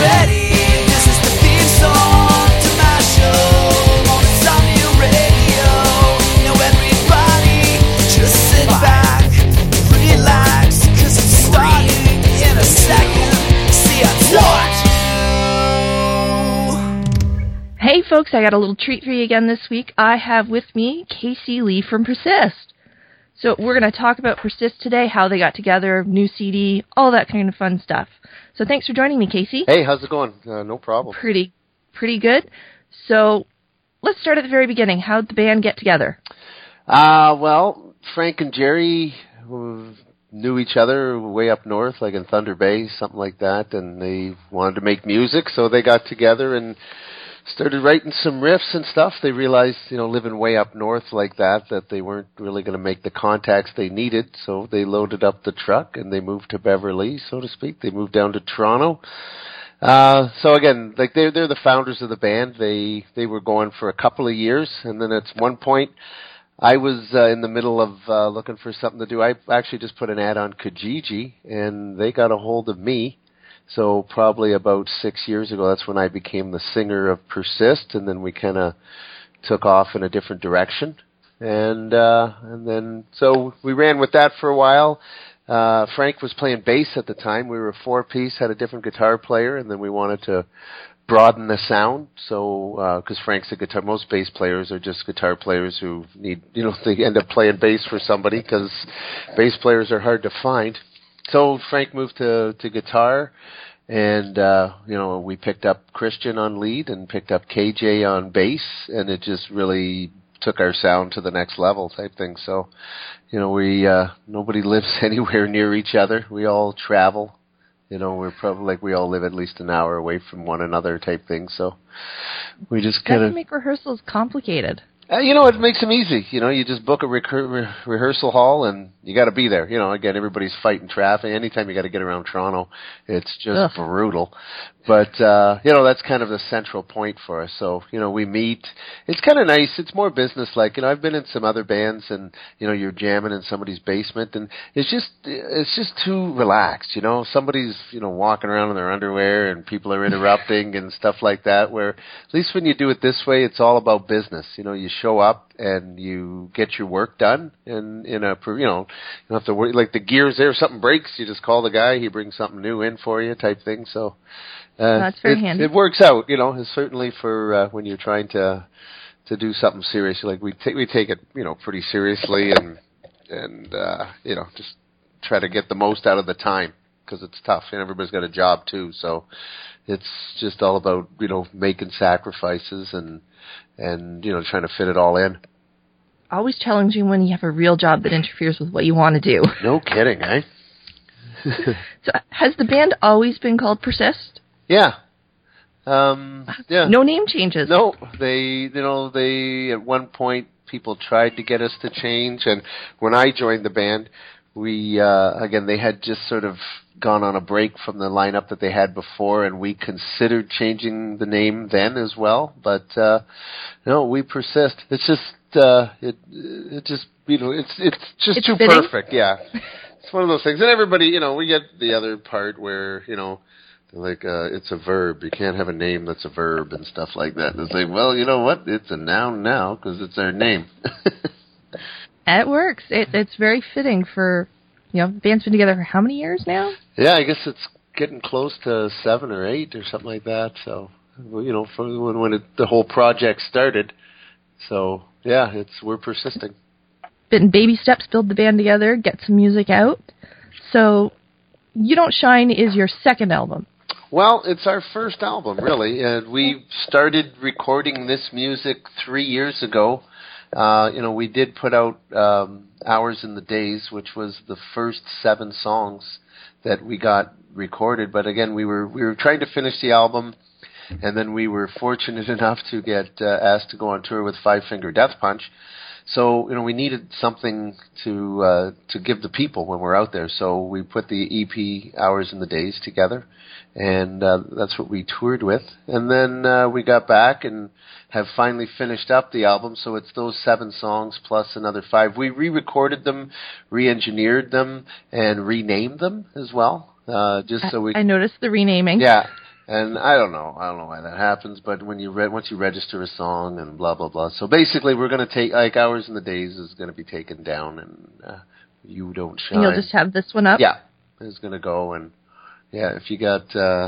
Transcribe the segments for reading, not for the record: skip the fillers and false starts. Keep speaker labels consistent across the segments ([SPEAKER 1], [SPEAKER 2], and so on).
[SPEAKER 1] ready? This is the theme song to my show on Insomnia Radio. Now everybody just sit back, relax, cause it's starting in a second. See, I told you.
[SPEAKER 2] Hey folks, I got a little treat for you again this week. I have with me Casey Lee from Persist. So we're going to talk about Persist today, how they got together, new CD, all that kind of fun stuff. So thanks for joining me, Casey.
[SPEAKER 3] Hey, how's it going? No problem.
[SPEAKER 2] Pretty good. So let's start at the very beginning. How'd the band get together?
[SPEAKER 3] Well, Frank and Jerry knew each other way up north, like in Thunder Bay, something like that, and they wanted to make music, so they got together and started writing some riffs and stuff. They realized, living way up north like that they weren't really going to make the contacts they needed, so they loaded up the truck and they moved to Beverly, so to speak. They moved down to Toronto. So again, like they're the founders of the band. They were going for a couple of years, and then at one point I was in the middle of looking for something to do. I actually just put an ad on Kijiji, and they got a hold of me. So probably about 6 years ago, that's when I became the singer of Persist, and then we kind of took off in a different direction. And then so we ran with that for a while. Frank was playing bass at the time. We were a four-piece, had a different guitar player, and then we wanted to broaden the sound. So because Frank's a guitar, most bass players are just guitar players who need, they end up playing bass for somebody because bass players are hard to find. So Frank moved to guitar, and we picked up Christian on lead and picked up KJ on bass, and it just really took our sound to the next level type thing. So, we nobody lives anywhere near each other. We all travel. We're probably like we all live at least an hour away from one another type thing. So we just kind of
[SPEAKER 2] make rehearsals complicated.
[SPEAKER 3] It makes them easy. You just book a rehearsal hall, and you got to be there. Again, everybody's fighting traffic. Anytime you got to get around Toronto, it's just brutal. But, that's kind of the central point for us. So, we meet. It's kind of nice. It's more business-like. I've been in some other bands, and, you're jamming in somebody's basement, and it's just too relaxed, Somebody's, walking around in their underwear, and people are interrupting and stuff like that, where at least when you do it this way, it's all about business. You show up and you get your work done, and you don't have to worry, like the gear's there, if something breaks, you just call the guy, he brings something new in for you type thing. So
[SPEAKER 2] that's very handy.
[SPEAKER 3] It works out, it's certainly for when you're trying to do something serious. Like we take it, pretty seriously, and just try to get the most out of the time, because it's tough, and everybody's got a job too. So it's just all about, making sacrifices and trying to fit it all in.
[SPEAKER 2] Always challenging when you have a real job that interferes with what you want to do.
[SPEAKER 3] No kidding, eh?
[SPEAKER 2] So has the band always been called Persist?
[SPEAKER 3] Yeah. Yeah.
[SPEAKER 2] No name changes.
[SPEAKER 3] No, they at one point people tried to get us to change, and when I joined the band, we again, they had just sort of gone on a break from the lineup that they had before, and we considered changing the name then as well. But no, we persist. It's just it's just too
[SPEAKER 2] fitting.
[SPEAKER 3] perfect. Yeah, it's one of those things. And everybody, we get the other part where like it's a verb. You can't have a name that's a verb and stuff like that. And it's like, well, you know what? It's a noun now because it's our name.
[SPEAKER 2] It works. It's very fitting for, the band's been together for how many years now?
[SPEAKER 3] Yeah, I guess it's getting close to 7 or 8 or something like that. So, from when the whole project started. So, yeah, we're persisting.
[SPEAKER 2] Been baby steps, build the band together, get some music out. So, You Don't Shine is your second album.
[SPEAKER 3] Well, it's our first album, really. We started recording this music 3 years ago. We did put out Hours in the Days, which was the first 7 songs that we got recorded. But again, we were trying to finish the album, and then we were fortunate enough to get asked to go on tour with Five Finger Death Punch. So, we needed something to give the people when we're out there. So we put the EP Hours in the Days together, and that's what we toured with. And then we got back and have finally finished up the album. So it's those 7 songs plus another 5. We re-recorded them, re-engineered them, and renamed them as well. Just so we.
[SPEAKER 2] I noticed the renaming.
[SPEAKER 3] Yeah. And I don't know why that happens, but when once you register a song and blah blah blah. So basically, we're going to take like Hours in the Days is going to be taken down, and You Don't Shine.
[SPEAKER 2] And you'll just have this one up.
[SPEAKER 3] Yeah, it's going to go, and yeah, if you got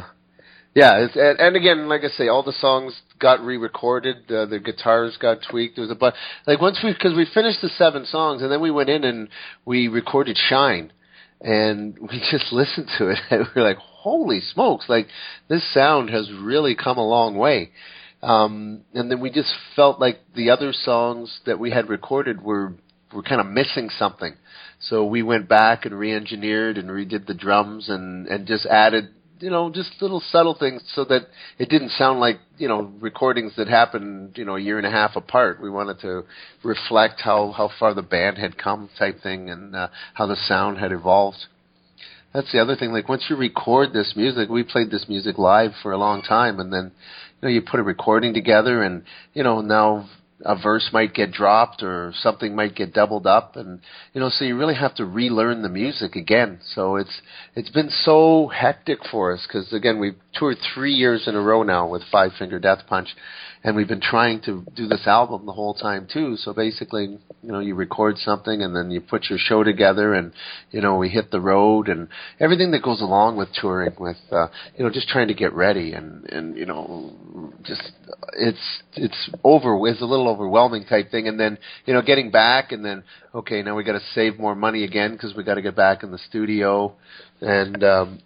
[SPEAKER 3] and again, like I say, all the songs got re-recorded. The guitars got tweaked. There was because we finished the 7 songs, and then we went in and we recorded Shine. And we just listened to it, and we were like, holy smokes, like, this sound has really come a long way. And then we just felt like the other songs that we had recorded were kind of missing something. So we went back and re-engineered and redid the drums and just added, just little subtle things so that it didn't sound like, recordings that happened, a year and a half apart. We wanted to reflect how far the band had come type thing and how the sound had evolved. That's the other thing. Like, once you record this music, we played this music live for a long time, and then, you put a recording together and, now a verse might get dropped or something might get doubled up, and so you really have to relearn the music again. So it's been so hectic for us because again we've toured 3 years in a row now with Five Finger Death Punch, and we've been trying to do this album the whole time too. So basically, you record something and then you put your show together, and we hit the road and everything that goes along with touring with just trying to get ready and just it's a little overwhelming type thing, and then getting back, and then okay, now we got to save more money again because we got to get back in the studio, and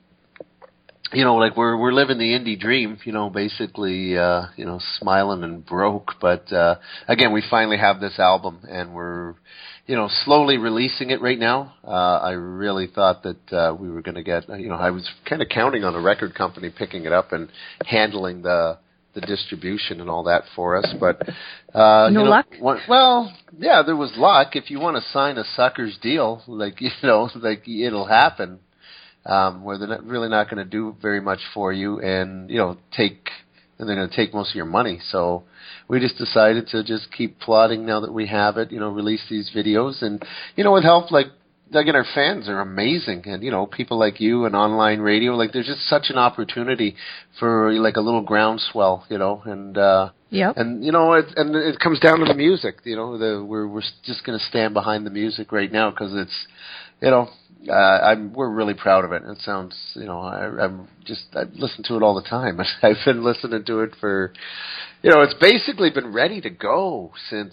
[SPEAKER 3] like we're living the indie dream, basically smiling and broke, but again we finally have this album and we're slowly releasing it right now. I really thought that we were going to get, I was kind of counting on a record company picking it up and handling the distribution and all that for us, but
[SPEAKER 2] no luck.
[SPEAKER 3] Well, yeah, there was luck. If you want to sign a sucker's deal, like it'll happen, where they're really not going to do very much for you, and they're going to take most of your money. So we just decided to just keep plotting now that we have it. Release these videos, and with help like. Again, our fans are amazing, and people like you and online radio, like there's just such an opportunity for like a little groundswell, and
[SPEAKER 2] yep.
[SPEAKER 3] And it comes down to the music, we're just going to stand behind the music right now because it's we're really proud of it. It sounds I listen to it all the time. I've been listening to it for it's basically been ready to go since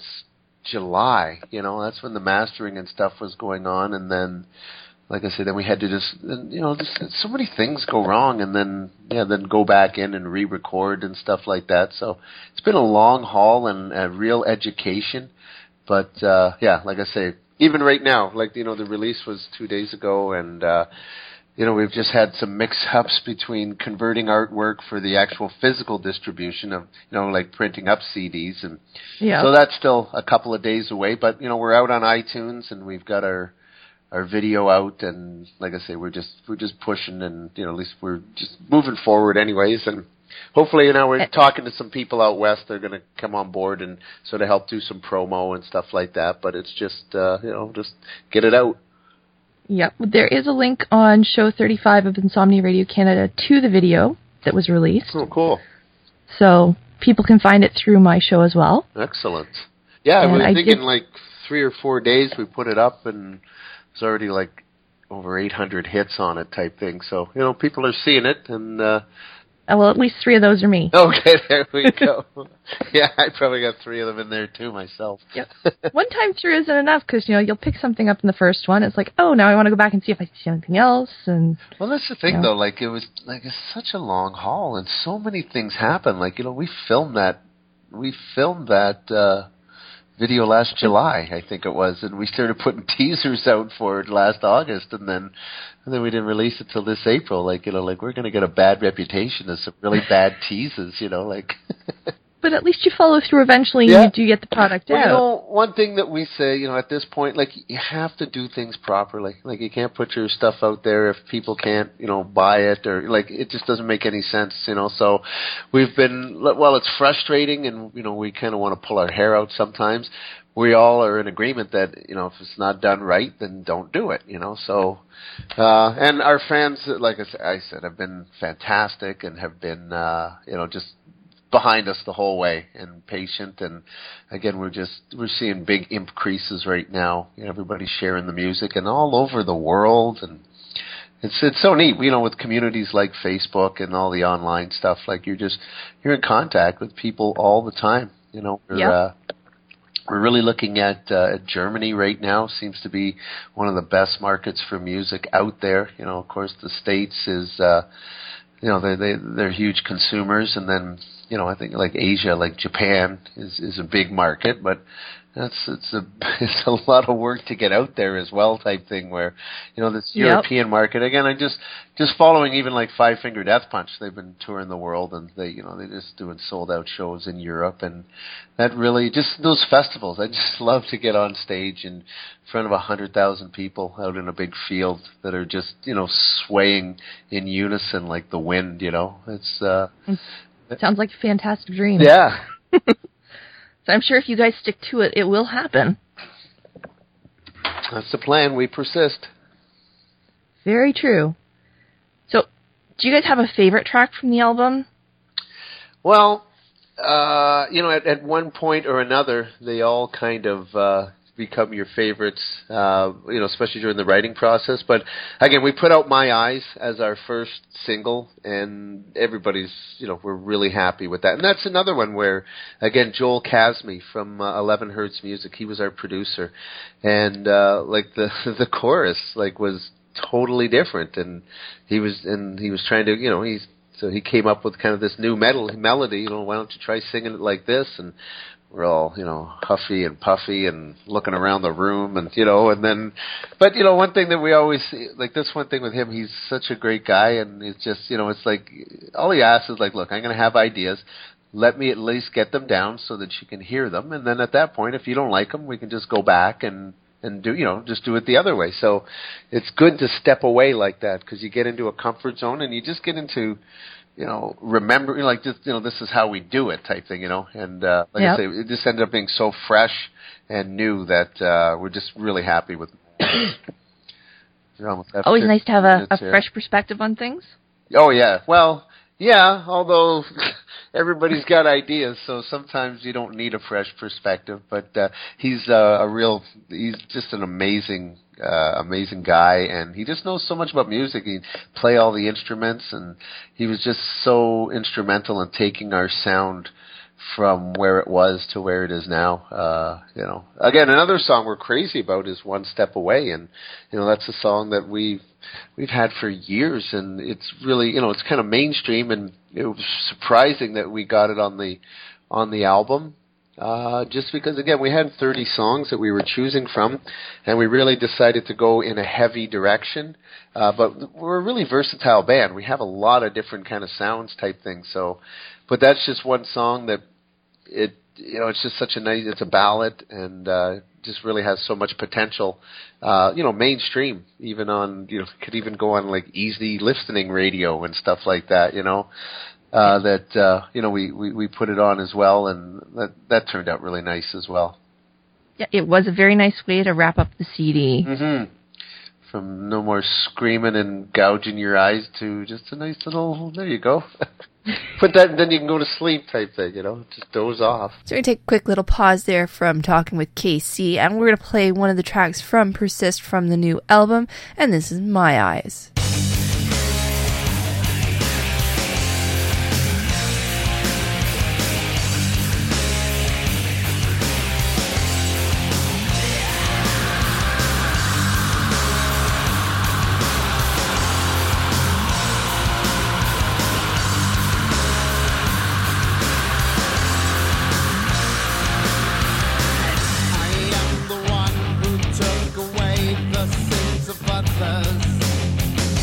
[SPEAKER 3] July, that's when the mastering and stuff was going on, and then, like I said, then we had to just so many things go wrong, and then go back in and re-record and stuff like that. So it's been a long haul and a real education, but like I say, even right now, like the release was 2 days ago, and we've just had some mix-ups between converting artwork for the actual physical distribution of, like printing up CDs. And so that's still a couple of days away. But, we're out on iTunes, and we've got our video out. And like I say, we're just pushing, and, at least we're just moving forward anyways. And hopefully, we're talking to some people out west. They're going to come on board and sort of help do some promo and stuff like that. But it's just, just get it out.
[SPEAKER 2] Yep. There is a link on show 35 of Insomnia Radio Canada to the video that was released.
[SPEAKER 3] Oh, cool.
[SPEAKER 2] So people can find it through my show as well.
[SPEAKER 3] Excellent. Yeah,
[SPEAKER 2] and
[SPEAKER 3] we're thinking like 3 or 4 days we put it up, and it's already like over 800 hits on it type thing. So, people are seeing it, and
[SPEAKER 2] well, at least 3 of those are me.
[SPEAKER 3] Okay, there we go. Yeah, I probably got 3 of them in there too myself.
[SPEAKER 2] Yep. One time through isn't enough because, you'll pick something up in the first one. It's like, oh, now I want to go back and see if I see anything else. And
[SPEAKER 3] well, that's the thing, though. Like, it was like it's such a long haul, and so many things happen. Like, we filmed that video last July, I think it was, and we started putting teasers out for it last August, and then we didn't release it till this April. Like, like we're going to get a bad reputation as some really bad teases, like.
[SPEAKER 2] But at least you follow through eventually,
[SPEAKER 3] Yeah.
[SPEAKER 2] and you do get the product
[SPEAKER 3] Well,
[SPEAKER 2] out.
[SPEAKER 3] you know, one thing that we say, you know, at this point, like, you have to do things properly. Like, you can't put your stuff out there if people can't, you know, buy it, or, like, it just doesn't make any sense, you know. So we've been, well, it's frustrating, and, you know, we kind of want to pull our hair out sometimes. We all are in agreement that, you know, if it's not done right, then don't do it, you know. So, and our fans, like I said, have been fantastic and have been, you know, just behind us the whole way and patient. And again, we're seeing big increases right now. You know, everybody's sharing the music and all over the world, and it's so neat. You know, with communities like Facebook and all the online stuff, like you're in contact with people all the time. You know, we're really looking at Germany right now. Seems to be one of the best markets for music out there. You know, of course, the States is, you know, they're huge consumers, and then, you know, I think like Asia, like Japan is a big market, but it's a lot of work to get out there as well, type thing, where, you know, this European market, again, I just following even like Five Finger Death Punch. They've been touring the world, and they're just doing sold out shows in Europe, and that really, just those festivals, I just love to get on stage in front of 100,000 people out in a big field that are just, you know, swaying in unison like the wind, you know.
[SPEAKER 2] It sounds like a fantastic dream.
[SPEAKER 3] Yeah.
[SPEAKER 2] So I'm sure if you guys stick to it, it will happen.
[SPEAKER 3] That's the plan. We persist.
[SPEAKER 2] Very true. So, do you guys have a favorite track from the album?
[SPEAKER 3] Well, you know, at one point or another, they all kind of become your favorites, you know, especially during the writing process. But again, we put out My Eyes as our first single, and everybody's, you know, we're really happy with that. And that's another one where, again, Joel Kasmy from 11 Hertz Music, he was our producer, and like the chorus like was totally different, and he was trying to, you know, so he came up with kind of this new melody. You know, why don't you try singing it like this? And we're all, you know, huffy and puffy and looking around the room, and, you know, and then, but, you know, one thing that we always, like, this one thing with him, he's such a great guy, and it's just, you know, it's like, all he asks is like, look, I'm going to have ideas. Let me at least get them down so that you can hear them. And then at that point, if you don't like them, we can just go back and do, you know, just do it the other way. So it's good to step away like that, because you get into a comfort zone and you just get into, you know, remember, you know, like, just, you know, this is how we do it type thing, you know. And like I say, it just ended up being so fresh and new that we're just really happy with it.
[SPEAKER 2] Always nice to have a fresh perspective on things.
[SPEAKER 3] Oh, yeah. Well, yeah, although everybody's got ideas, so sometimes you don't need a fresh perspective. But he's just an amazing guy, and he just knows so much about music. He play all the instruments, and he was just so instrumental in taking our sound from where it was to where it is now. You know, again, another song we're crazy about is One Step Away, and, you know, that's a song that we've had for years, and it's really, you know, it's kind of mainstream, and it was surprising that we got it on the album. Just because, again, we had 30 songs that we were choosing from, and we really decided to go in a heavy direction. But we're a really versatile band. We have a lot of different kind of sounds type things. So, but that's just one song that you know, it's just such a nice, it's a ballad, and just really has so much potential. You know, mainstream, even on, you know, could even go on like easy listening radio and stuff like that, you know. That you know, we put it on as well, and that turned out really nice as well.
[SPEAKER 2] Yeah, it was a very nice way to wrap up the CD.
[SPEAKER 3] Mm-hmm. From no more screaming and gouging your eyes to just a nice little, there you go. Put that, and then you can go to sleep type thing, you know, just doze off.
[SPEAKER 2] So we're going to take a quick little pause there from talking with KC, and we're going to play one of the tracks from Persist from the new album, and this is My Eyes.
[SPEAKER 1] The one who took away the sins of others.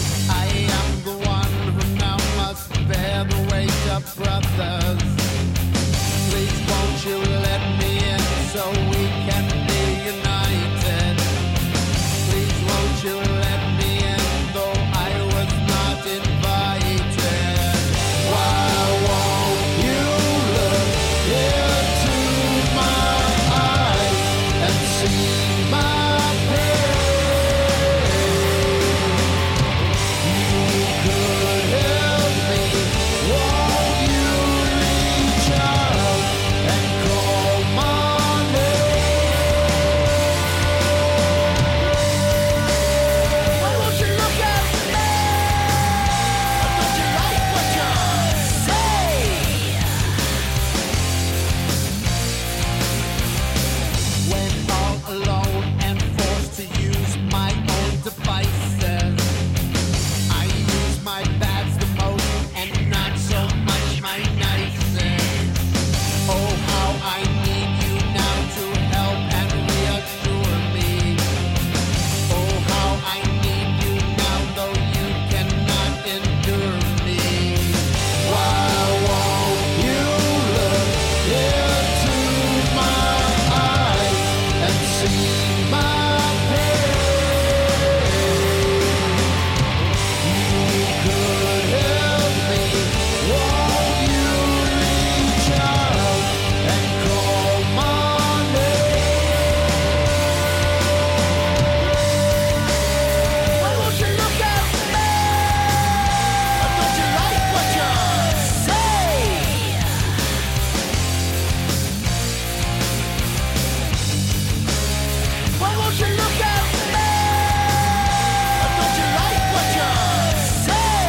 [SPEAKER 1] so we can be united. Please won't you let me in, though I was not invited. Why won't you look into my eyes and see my pain? You could help me. Won't you reach out and call my name? Why won't you look at me? Don't you like what you say? When all alone and forced to use my own devices, I use my bads the most and not so much my nicest. Oh, how I need you now to help and reassure me. Oh, how I need you now, though you cannot endure me. Why won't you look into my eyes and see my pain? You could help me. Won't you reach out and call my name? Why won't you look at me? Don't you like what you say? Why won't you look at me? Don't you like what you say?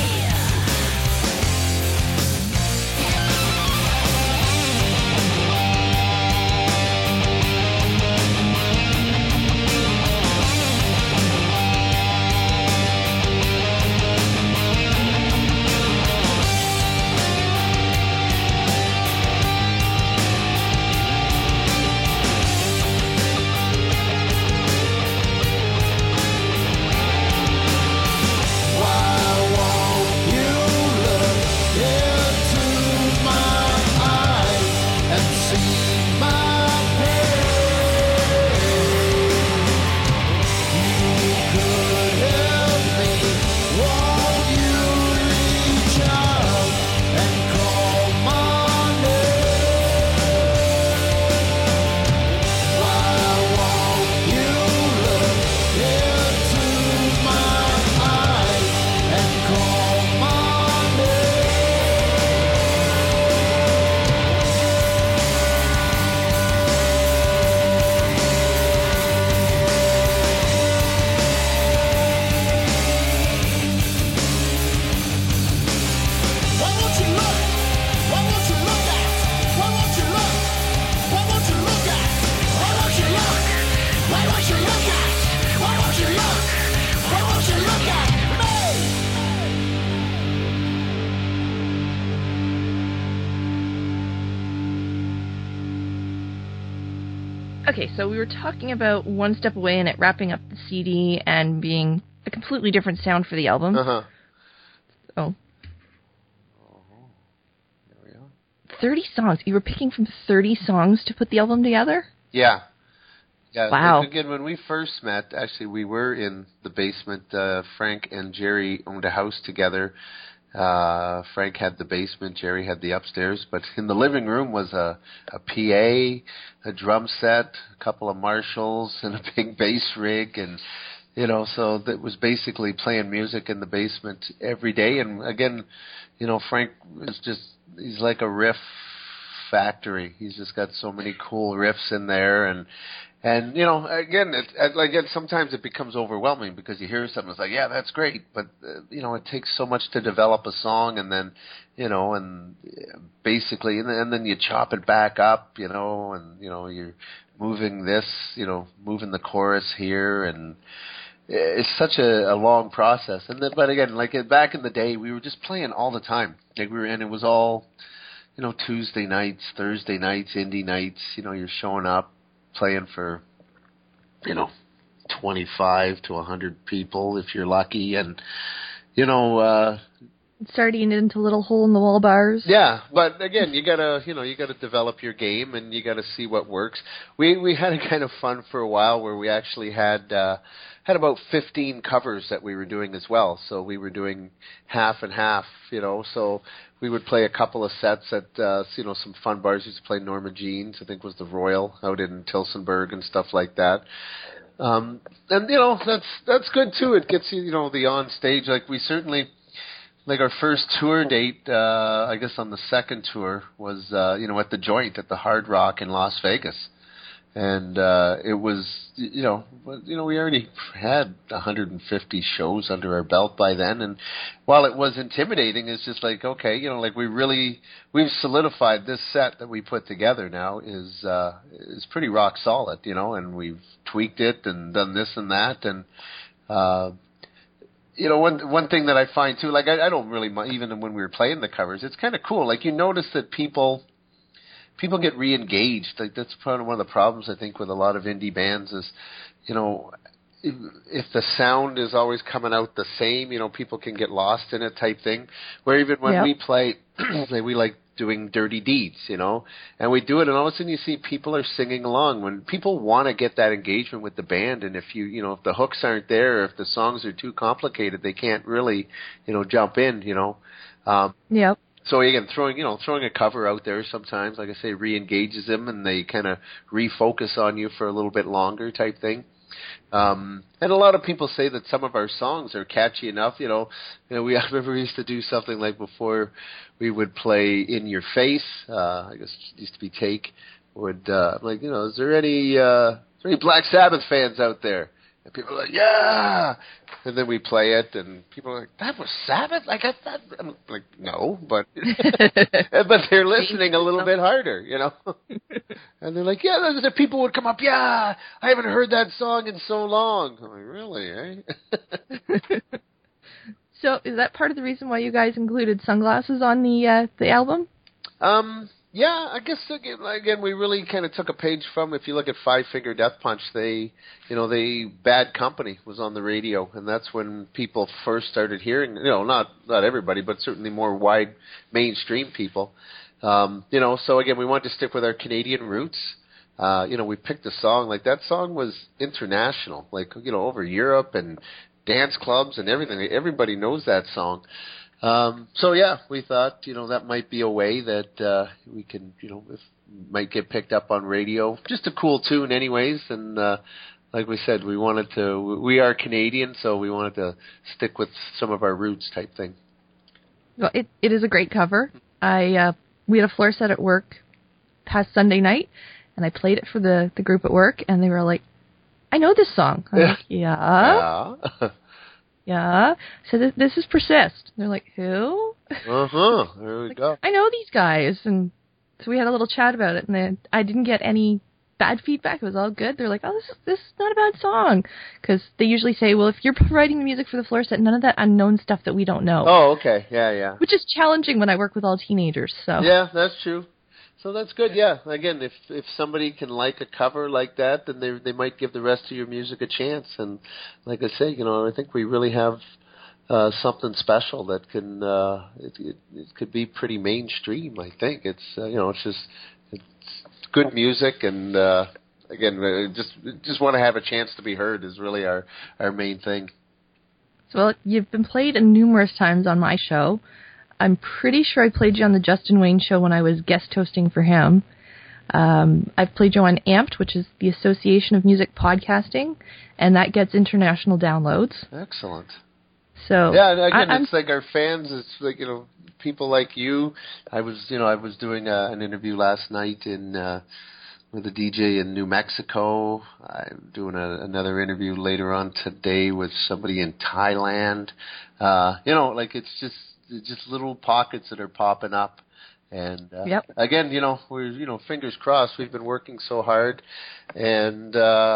[SPEAKER 1] Why won't you look into my eyes and see my pain? You could help me. Won't you reach out and call my name? Why won't you look into my eyes and call my Why won't you look? Why won't you look at? Why won't you look? Why won't you look at? Why won't you look? Why won't you look at? Why won't you look? Why won't you look at me?
[SPEAKER 2] Okay, so we were talking about One Step Away and it wrapping up the CD and being a completely different sound for the album.
[SPEAKER 3] Uh-huh.
[SPEAKER 2] Oh,
[SPEAKER 3] There we go.
[SPEAKER 2] 30 songs. You were picking from 30 songs to put the album together?
[SPEAKER 3] Yeah. Yeah.
[SPEAKER 2] Wow.
[SPEAKER 3] Like, again, when we first met, actually, we were in the basement. Frank and Jerry owned a house together. Frank had the basement, Jerry had the upstairs, but in the living room was a PA, a drum set, a couple of Marshalls, and a big bass rig, and so that was basically playing music in the basement every day. And again, Frank is he's like a riff factory. He's just got so many cool riffs in there, and again, sometimes it becomes overwhelming because you hear something, it's like, yeah, that's great, but it takes so much to develop a song, and then basically, and then you chop it back up, and you're moving this, moving the chorus here, and it's such a long process. And then, but again, like back in the day, we were just playing all the time. And it was all, Tuesday nights, Thursday nights, indie nights. You're showing up, playing for, 25 to 100 people if you're lucky, and
[SPEAKER 2] starting into little hole-in-the-wall bars.
[SPEAKER 3] Yeah, but again, you gotta develop your game, and you gotta see what works. We had a kind of fun for a while where we actually had about 15 covers that we were doing as well. So we were doing half and half, So we would play a couple of sets at some fun bars. We used to play Norma Jean's, I think was the Royal out in Tilsonburg and stuff like that. And that's good too. It gets you the on stage. Like we certainly. Like our first tour date, I guess on the second tour was, at the Joint at the Hard Rock in Las Vegas, and it was, we already had 150 shows under our belt by then, and while it was intimidating, it's just like okay, we've solidified this set that we put together now is pretty rock solid, and we've tweaked it and done this and that, and. One thing that I find too, like I don't really mind, even when we were playing the covers, it's kind of cool. Like you notice that people get re-engaged. Like that's probably one of the problems I think with a lot of indie bands is, if the sound is always coming out the same, people can get lost in it type thing. Where even when we play, we like doing Dirty Deeds, and we do it, and all of a sudden you see people are singing along. When people want to get that engagement with the band, and if if the hooks aren't there, or if the songs are too complicated, they can't really, jump in,
[SPEAKER 2] Yep.
[SPEAKER 3] So again, throwing a cover out there sometimes, like I say, re-engages them, and they kind of refocus on you for a little bit longer type thing. And a lot of people say that some of our songs are catchy enough. I remember we used to do something like before we would play In Your Face. I guess it used to be Take. Is there any Black Sabbath fans out there? And people are like, yeah. And then we play it, and people are like, that was Sabbath? Like I thought. I'm like, no, but but they're listening a little bit harder, And they're like, yeah. The people would come up, yeah. I haven't heard that song in so long. I'm like, really? Eh?
[SPEAKER 2] So, is that part of the reason why you guys included sunglasses on the album?
[SPEAKER 3] Yeah, I guess again we really kind of took a page from. If you look at Five Finger Death Punch, they Bad Company was on the radio, and that's when people first started hearing. Not everybody, but certainly more wide mainstream people. So again, we wanted to stick with our Canadian roots. We picked a song like that. Song was international, over Europe and dance clubs and everything. Everybody knows that song. So yeah, we thought, that might be a way that, we can, might get picked up on radio. Just a cool tune anyways. And, like we said, we are Canadian, so we wanted to stick with some of our roots type thing.
[SPEAKER 2] Well, it is a great cover. We had a floor set at work past Sunday night, and I played it for the group at work, and they were like, I know this song. I'm like, yeah. Yeah. So this is Persist. They're like, who?
[SPEAKER 3] There we go.
[SPEAKER 2] I know these guys. And so we had a little chat about it, and then I didn't get any bad feedback. It was all good. They're like, oh, this is not a bad song. Because they usually say, well, if you're providing the music for the floor set, none of that unknown stuff that we don't know.
[SPEAKER 3] Oh, okay. Yeah.
[SPEAKER 2] Which is challenging when I work with all teenagers. So
[SPEAKER 3] yeah, that's true. So that's good, yeah. Again, if somebody can like a cover like that, then they might give the rest of your music a chance. And like I say, I think we really have something special that can it could be pretty mainstream. I think it's it's good music, and again, just want to have a chance to be heard is really our main thing.
[SPEAKER 2] So, well, you've been played numerous times on my show. I'm pretty sure I played you on the Justin Wayne show when I was guest hosting for him. I've played you on Amped, which is the Association of Music Podcasting, and that gets international downloads.
[SPEAKER 3] Excellent.
[SPEAKER 2] So
[SPEAKER 3] yeah, and again, it's like our fans. It's like people like you. I was doing an interview last night with a DJ in New Mexico. I'm doing another interview later on today with somebody in Thailand. It's just little pockets that are popping up, and again, we're fingers crossed. We've been working so hard, and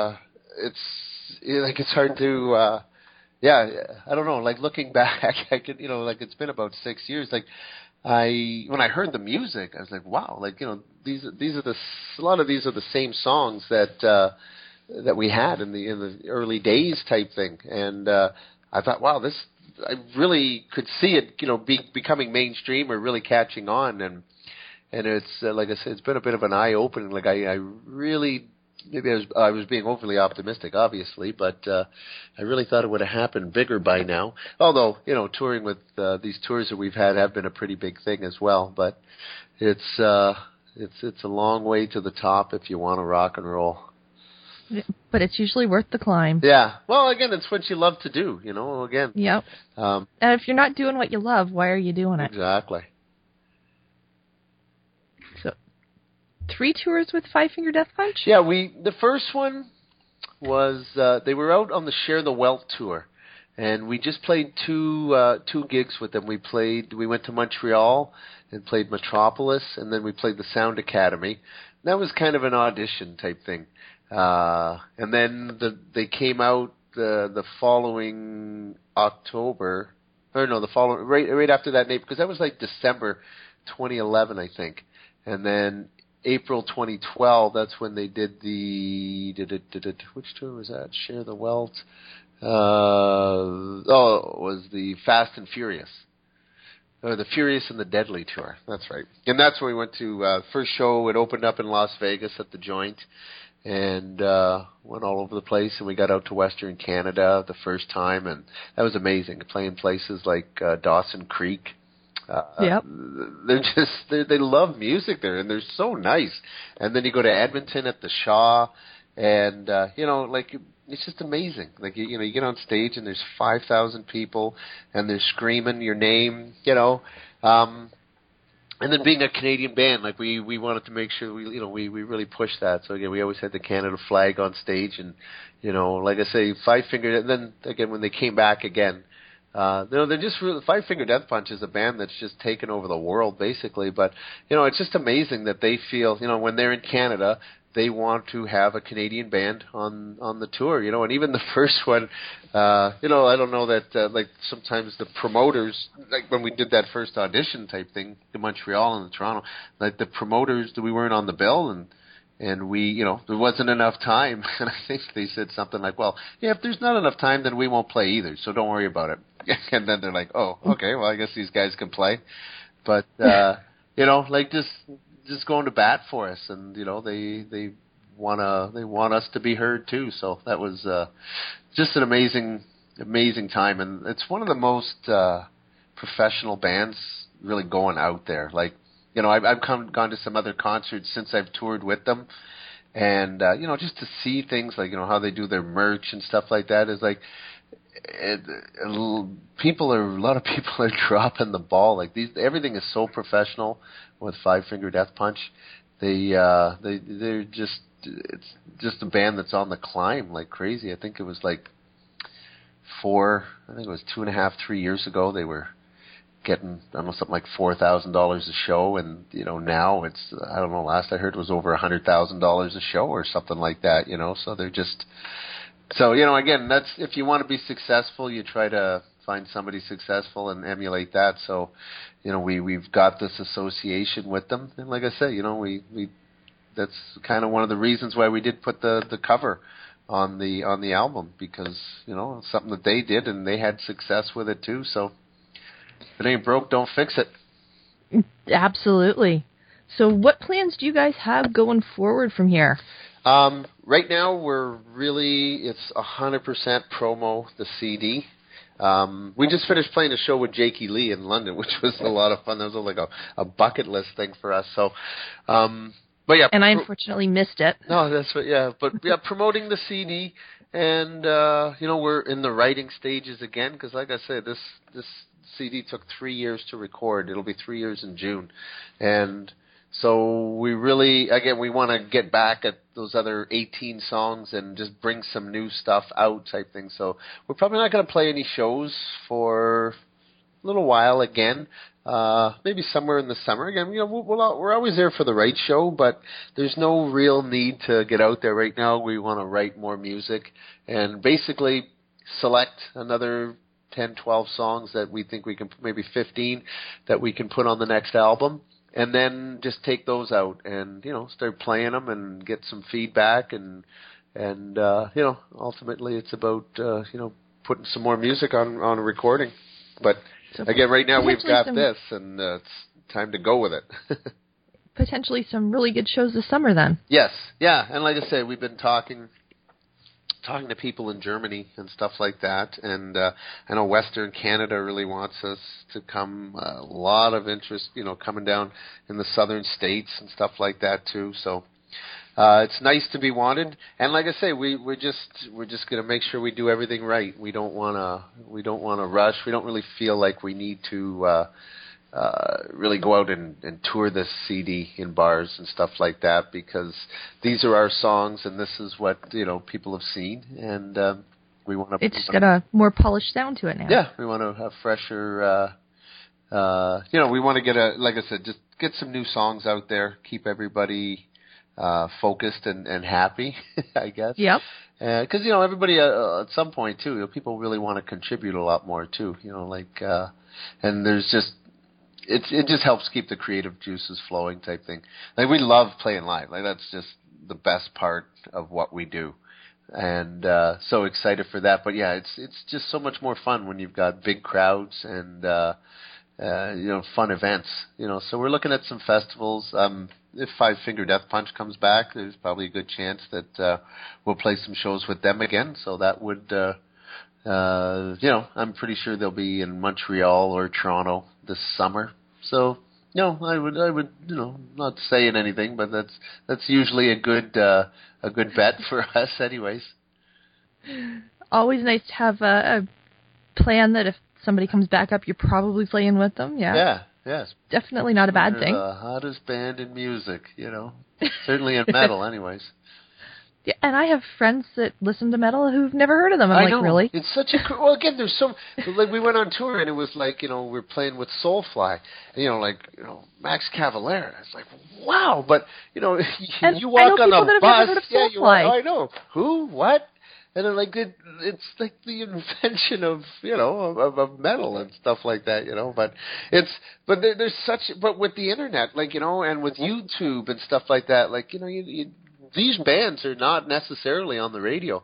[SPEAKER 3] it's hard to I don't know. Like looking back, I could it's been about 6 years. Like when I heard the music, I was like, wow, these are a lot of these are the same songs that we had in the early days type thing, and I thought, wow, this I really could see it, becoming mainstream or really catching on, and it's like I said, it's been a bit of an eye opening. Like I really. Maybe I was being overly optimistic, obviously, but I really thought it would have happened bigger by now. Although, touring with these tours that we've had have been a pretty big thing as well. But it's a long way to the top if you want to rock and roll.
[SPEAKER 2] But it's usually worth the climb.
[SPEAKER 3] Yeah. Well, again, it's what you love to do. Again.
[SPEAKER 2] Yep. And if you're not doing what you love, why are you doing it?
[SPEAKER 3] Exactly.
[SPEAKER 2] So. 3 tours with Five Finger Death Punch?
[SPEAKER 3] Yeah, the first one was they were out on the Share the Wealth tour, and we just played two gigs with them. We went to Montreal and played Metropolis, and then we played the Sound Academy. That was kind of an audition type thing, and then they came out the following October, or no, the following right after that, because that was like December 2011, I think, and then April 2012, that's when they did which tour was that? Share the Wealth. It was the Fast and Furious. Or the Furious and the Deadly tour. That's right. And that's where we went to, first show, it opened up in Las Vegas at the Joint, and went all over the place, and we got out to Western Canada the first time, and that was amazing, playing places like Dawson Creek.
[SPEAKER 2] Yep.
[SPEAKER 3] They love music there, and they're so nice. And then you go to Edmonton at the Shaw, and it's just amazing. Like you get on stage and there's 5,000 people, and they're screaming your name. And then being a Canadian band, like we wanted to make sure we really pushed that. So again, we always had the Canada flag on stage, and like I say, Five Finger. And then again, when they came back again. They're just really, Five Finger Death Punch is a band that's just taken over the world, basically. But, it's just amazing that they feel, when they're in Canada, they want to have a Canadian band on the tour, and even the first one, I don't know that, like, sometimes the promoters, like when we did that first audition type thing in Montreal and in Toronto, like the promoters, we weren't on the bill, and we, there wasn't enough time. And I think they said something like, well, yeah, if there's not enough time, then we won't play either, so don't worry about it. And then they're like, oh, okay, well, I guess these guys can play. But, like just going to bat for us. And, they want us to be heard too. So that was just an amazing time. And it's one of the most professional bands really going out there. Like, I've gone to some other concerts since I've toured with them, and just to see things like how they do their merch and stuff like that is like a lot of people are dropping the ball. Like everything is so professional with Five Finger Death Punch. They're just it's just a band that's on the climb like crazy. I think it was like 2.5, 3 years ago they were getting something like $4,000 a show, and now it's I don't know. Last I heard it was over $100,000 a show or something like that. So they're just again, that's if you want to be successful, you try to find somebody successful and emulate that. So we've got this association with them, and like I say, we that's kind of one of the reasons why we did put the cover on the album, because it's something that they did and they had success with it too. So. If it ain't broke, don't fix it.
[SPEAKER 2] Absolutely. So what plans do you guys have going forward from here?
[SPEAKER 3] Right now, it's 100% promo, the CD. We just finished playing a show with Jakey Lee in London, which was a lot of fun. That was like a bucket list thing for us. So, but yeah.
[SPEAKER 2] And I unfortunately missed it.
[SPEAKER 3] No, that's what, yeah. But yeah, promoting the CD, and, we're in the writing stages again, because like I said, this CD took 3 years to record. It'll be 3 years in June. And so we really, again, we want to get back at those other 18 songs and just bring some new stuff out type thing. So we're probably not going to play any shows for a little while again. Maybe somewhere in the summer again. We're always there for the right show, but there's no real need to get out there right now. We want to write more music and basically select another 10, 12 songs that we think we can, maybe 15, that we can put on the next album, and then just take those out and, start playing them and get some feedback, and ultimately it's about, putting some more music on a recording. But
[SPEAKER 2] So
[SPEAKER 3] again, right now we've got
[SPEAKER 2] potentially
[SPEAKER 3] this, and it's time to go with it.
[SPEAKER 2] potentially some really good shows this summer then.
[SPEAKER 3] Yes, yeah, and like I said, we've been talking to people in Germany and stuff like that, and I know Western Canada really wants us to come. A lot of interest, coming down in the southern states and stuff like that too. So it's nice to be wanted, and like I say, we're just going to make sure we do everything right. We don't want to rush. We don't really feel like we need to really go out and tour this CD in bars and stuff like that, because these are our songs and this is what people have seen, and we want to.
[SPEAKER 2] It's got a more polished sound to it now.
[SPEAKER 3] Yeah, we want to have fresher. We want to get like I said, just get some new songs out there, keep everybody focused and happy, I guess.
[SPEAKER 2] Yep.
[SPEAKER 3] Because everybody at some point too, people really want to contribute a lot more too. And there's just. It just helps keep the creative juices flowing type thing. Like, we love playing live. Like, that's just the best part of what we do. And so excited for that. But yeah, it's just so much more fun when you've got big crowds and fun events. So we're looking at some festivals. If Five Finger Death Punch comes back, there's probably a good chance that we'll play some shows with them again. So that would I'm pretty sure they'll be in Montreal or Toronto this summer. So, I would, not saying anything, but that's usually a good bet for us, anyways.
[SPEAKER 2] Always nice to have a plan that if somebody comes back up, you're probably playing with them. Yeah.
[SPEAKER 3] Yeah. Yes.
[SPEAKER 2] Definitely not a bad
[SPEAKER 3] They're
[SPEAKER 2] thing.
[SPEAKER 3] the hottest band in music, certainly in metal, anyways.
[SPEAKER 2] Yeah, and I have friends that listen to metal who've never heard of them. I'm
[SPEAKER 3] I
[SPEAKER 2] like,
[SPEAKER 3] know.
[SPEAKER 2] really?
[SPEAKER 3] It's such a well. Again, there's so like we went on tour and it was like we're playing with Soulfly, Max Cavalera. It's like wow, but
[SPEAKER 2] And
[SPEAKER 3] you walk on
[SPEAKER 2] I know
[SPEAKER 3] a
[SPEAKER 2] people that have
[SPEAKER 3] bus,
[SPEAKER 2] never heard of
[SPEAKER 3] you
[SPEAKER 2] Soulfly.
[SPEAKER 3] I know who, what, and then it's like the invention of of metal and stuff like that, but there's such but with the internet, and with YouTube and stuff like that, these bands are not necessarily on the radio,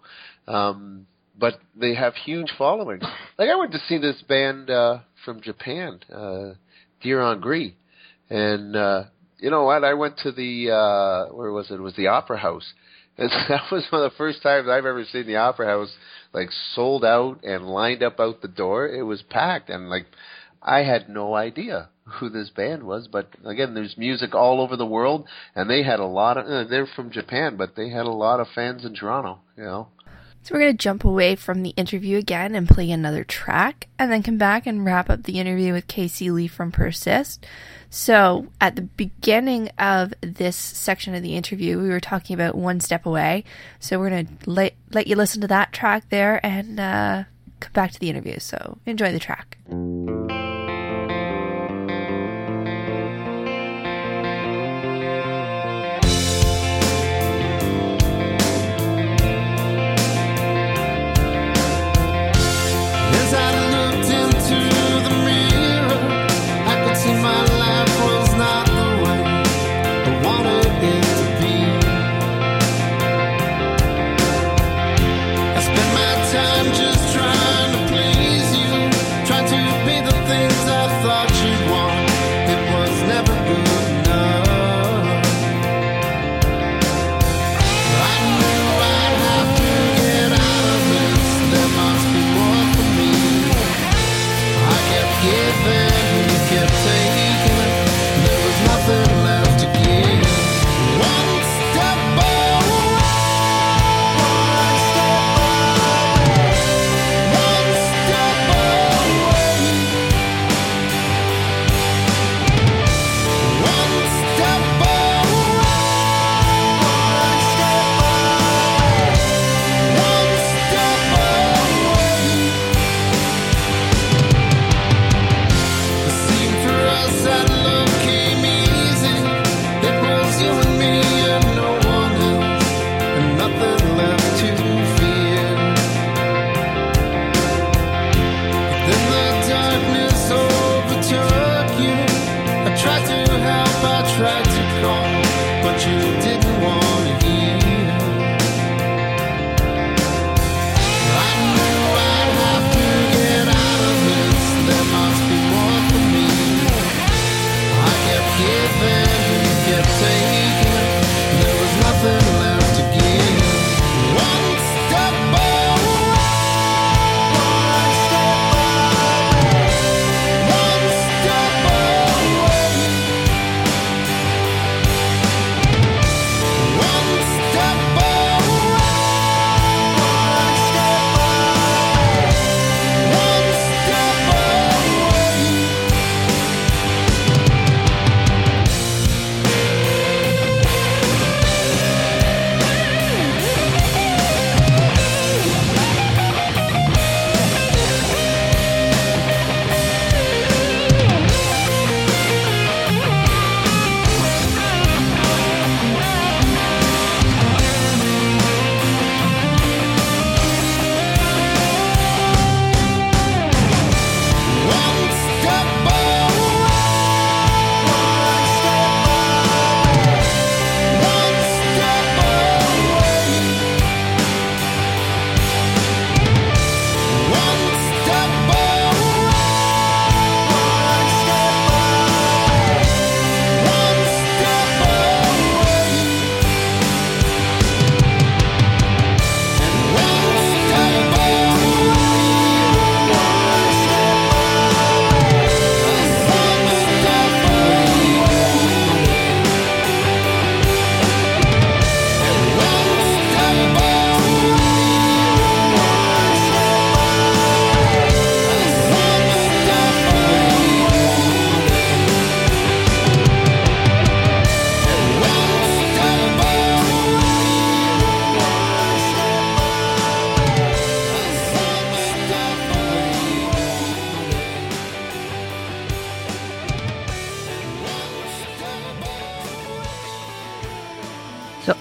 [SPEAKER 3] but they have huge followings. Like, I went to see this band from Japan, Diron Gree, and you know what? I went to the where was it? It was the Opera House. And that was one of the first times I've ever seen the Opera House sold out and lined up out the door. It was packed, and I had no idea who this band was, but again, there's music all over the world, and they had a lot of, they're from Japan, but they had a lot of fans in Toronto,
[SPEAKER 4] So we're going to jump away from the interview again and play another track, and then come back and wrap up the interview with Casey Lee from Persist. So at the beginning of this section of the interview, we were talking about One Step Away, so we're going to let you listen to that track there and come back to the interview, so enjoy the track.
[SPEAKER 5] Just trying to please you, trying to be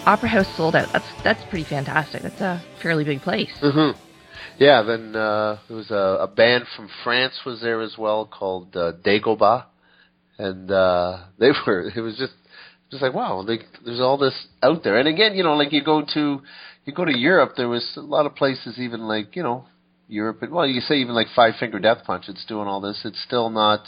[SPEAKER 2] Opera House sold out. That's pretty fantastic. That's a fairly big place.
[SPEAKER 3] Mm-hmm. Yeah, then there was a band from France was there as well called Dagobah, and it was just like, wow, there's all this out there. And again, like you go to Europe, there was a lot of places even like, Europe, well, you say even like Five Finger Death Punch, it's doing all this. It's still not,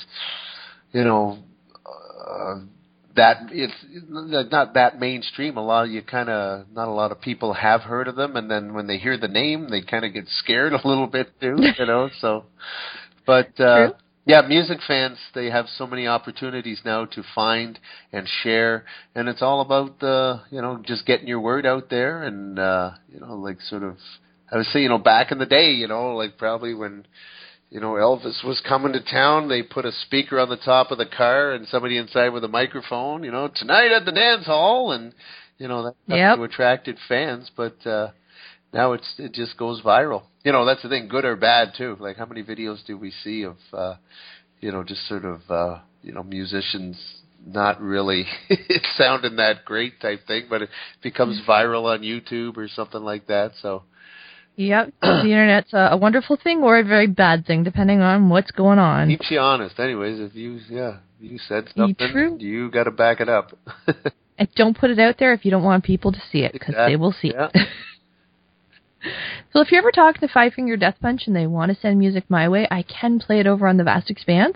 [SPEAKER 3] that it's not that mainstream. Not a lot of people have heard of them, and then when they hear the name, they kind of get scared a little bit too, so, but, yeah, music fans, they have so many opportunities now to find and share, and it's all about, just getting your word out there and, like sort of, I would say, back in the day, like probably when, Elvis was coming to town, they put a speaker on the top of the car and somebody inside with a microphone, tonight at the dance hall, and, that attracted fans, but, now it just goes viral. That's the thing, good or bad too. Like how many videos do we see of, just sort of, musicians not really sounding that great type thing, but it becomes viral on YouTube or something like that. So.
[SPEAKER 2] Yep, the internet's a wonderful thing or a very bad thing, depending on what's going on.
[SPEAKER 3] Keeps you honest. Anyways, if you said something, you got to back it up.
[SPEAKER 2] And don't put it out there if you don't want people to see it, because they will see it. So if you're ever talking to Five Finger Death Punch and they want to send music my way, I can play it over on the Vast Expanse.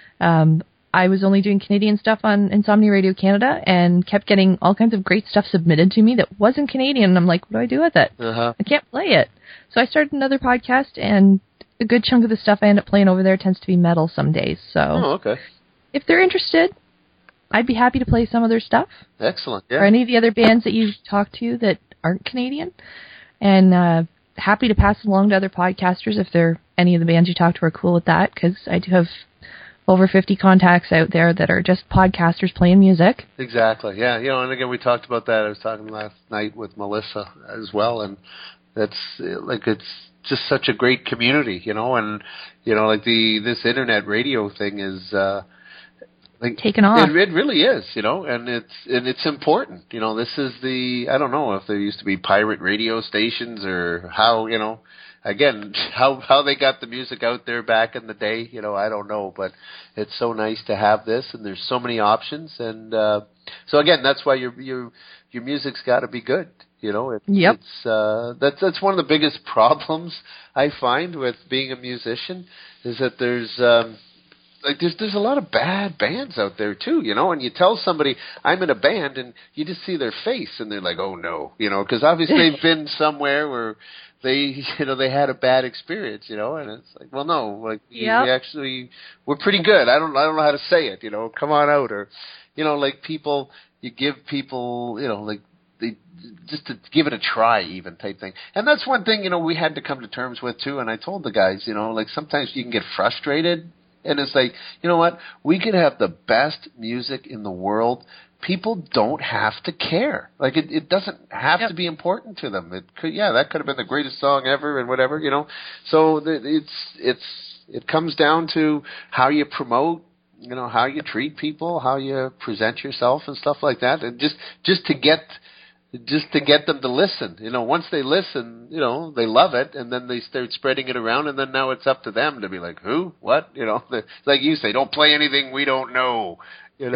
[SPEAKER 2] I was only doing Canadian stuff on Insomnia Radio Canada and kept getting all kinds of great stuff submitted to me that wasn't Canadian. And I'm like, what do I do with it? I can't play it. So I started another podcast, and a good chunk of the stuff I end up playing over there tends to be metal some days. So if they're interested, I'd be happy to play some of their stuff.
[SPEAKER 3] Excellent. Yeah.
[SPEAKER 2] Or any of the other bands that you talk to that aren't Canadian. And happy to pass it along to other podcasters if any of the bands you talk to are cool with that, because I do have over 50 contacts out there that are just podcasters playing music.
[SPEAKER 3] Exactly, yeah. And again, we talked about that. I was talking last night with Melissa as well, and it's just such a great community, and, like this internet radio thing is...
[SPEAKER 2] taken off.
[SPEAKER 3] It really is, and it's important. This is I don't know if there used to be pirate radio stations or how, again, how they got the music out there back in the day, I don't know, but it's so nice to have this, and there's so many options, and so again, that's why your music's got to be good.
[SPEAKER 2] Yep.
[SPEAKER 3] It's that's one of the biggest problems I find with being a musician is that there's a lot of bad bands out there too, and you tell somebody I'm in a band and you just see their face and they're like, oh no, because obviously they've been somewhere where they had a bad experience, and it's like, well, no, like we're pretty good. I don't know how to say it, come on out, or, like people, you give people, like they just to give it a try even type thing. And that's one thing, we had to come to terms with too. And I told the guys, like sometimes you can get frustrated. And it's like, you know what? We could have the best music in the world. People don't have to care. Like it doesn't have to be important to them. It could, that could have been the greatest song ever and whatever, So it comes down to how you promote, how you treat people, how you present yourself and stuff like that, and just to get them to listen. Once they listen, they love it, and then they start spreading it around, and then now it's up to them to be like, who? What? Like you say, don't play anything we don't know, Give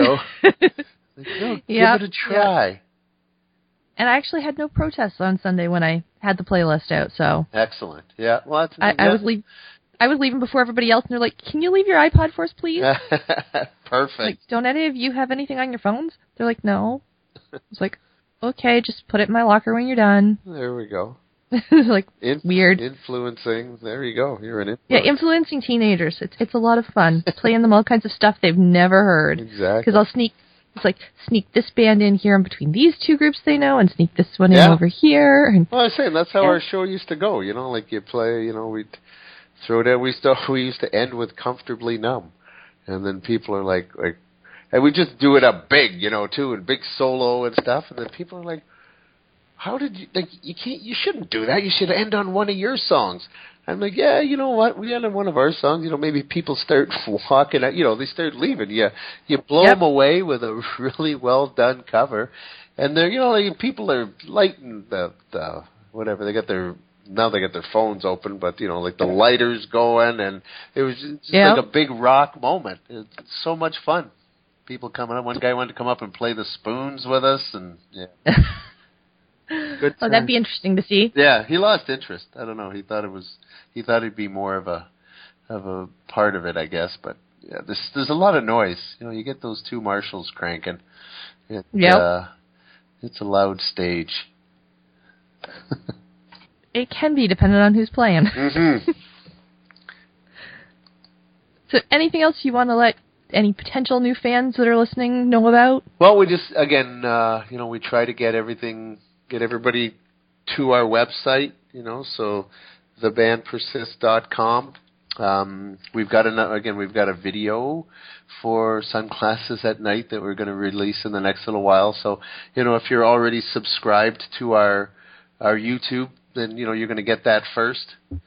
[SPEAKER 3] it a try.
[SPEAKER 2] Yeah. And I actually had no protests on Sunday when I had the playlist out, so.
[SPEAKER 3] Excellent. Yeah. Well,
[SPEAKER 2] I was leaving before everybody else, and they're like, can you leave your iPod for us, please?
[SPEAKER 3] Perfect.
[SPEAKER 2] Like, don't any of you have anything on your phones? They're like, no. I was like, okay, just put it in my locker when you're done.
[SPEAKER 3] There we go.
[SPEAKER 2] Like, weird.
[SPEAKER 3] Influencing. There you go. You're an influencer.
[SPEAKER 2] Yeah, influencing teenagers. It's a lot of fun. Playing them all kinds of stuff they've never heard.
[SPEAKER 3] Exactly.
[SPEAKER 2] Because I'll sneak this band in here in between these two groups they know, and sneak this one in over here. And,
[SPEAKER 3] well, I was saying, that's how our show used to go. Like you play, we'd throw it in. We used to end with Comfortably Numb. And then people are like, and we just do it up big, too, and big solo and stuff. And then people are like, how did you, like, you shouldn't do that. You should end on one of your songs. I'm like, yeah, you know what? We had one of our songs. Maybe people start walking out. They start leaving. You blow them away with a really well done cover, and they're like, people are lighting the whatever they got their. Now they got their phones open, but like the lighters going, and it was just like a big rock moment. It's so much fun. People coming up. One guy wanted to come up and play the spoons with us, and good.
[SPEAKER 2] Oh, that'd be interesting to see.
[SPEAKER 3] Yeah, he lost interest. I don't know. He thought it'd be more of a part of it, I guess. But yeah, there's a lot of noise. You get those two Marshalls cranking. It's a loud stage.
[SPEAKER 2] It can be, depending on who's playing.
[SPEAKER 3] Mm-hmm.
[SPEAKER 2] So anything else you want to let any potential new fans that are listening know about?
[SPEAKER 3] Well, we just, again, we try to get everybody to our website, so thebandpersist.com. We've got a video for Sunglasses at Night that we're going to release in the next little while. So, if you're already subscribed to our YouTube, then you're going to get that first.